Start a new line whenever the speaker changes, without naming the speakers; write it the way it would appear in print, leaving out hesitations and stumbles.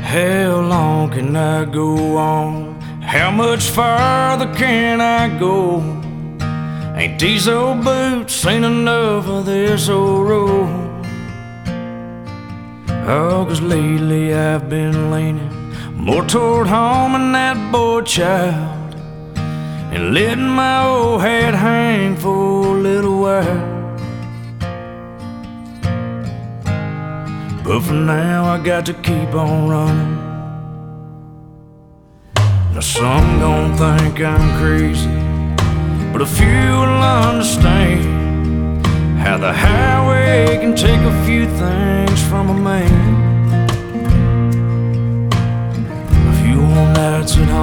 How long can I go on? How much farther can I go? Ain't these old boots seen enough of this old road? Oh, 'cause lately I've been leaning more toward home and that boy child, and letting my old head hang for a little while. But for now I got to keep on running. Now some gon' think I'm crazy, but a few will understand how the highway can take a few things from a man. A few more nights at home